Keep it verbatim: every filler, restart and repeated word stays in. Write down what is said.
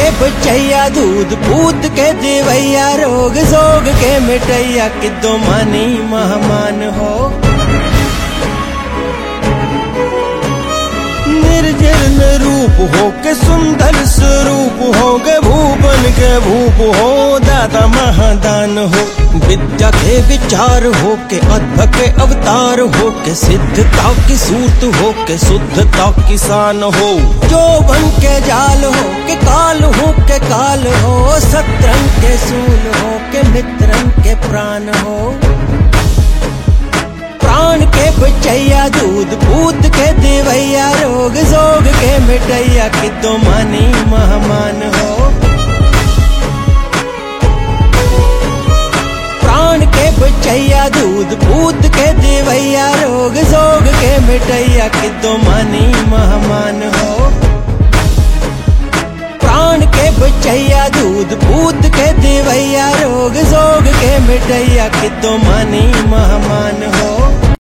के बचैया दूध पूत के देवैया रोग जोग के मिटैया किदो मानी मेहमान हो। निर्जन रूप हो के सुंदर स्वरूप हो गे भूपन के भूप हो दादा महादान हो। विद्या के विचार हो के अद्भुत के अवतार हो के सिद्धता की सूरत हो के शुद्धता की शान हो। जो बन के जाल हो के काल हो के काल हो सत्रंग के सूल हो के मित्रन के प्राण हो। प्राण के बचैया दूध पूत के देवैया रोग जोग के मिटैया किदो मानी मेहमान हो। प्राण के बचैया दूध पूत के देवैया रोग जोग के मिटैया किदो मानी मेहमान हो। प्राण के बचैया दूध पूत के देवैया रोग जोग के मिटैया किदो मानी मेहमान हो।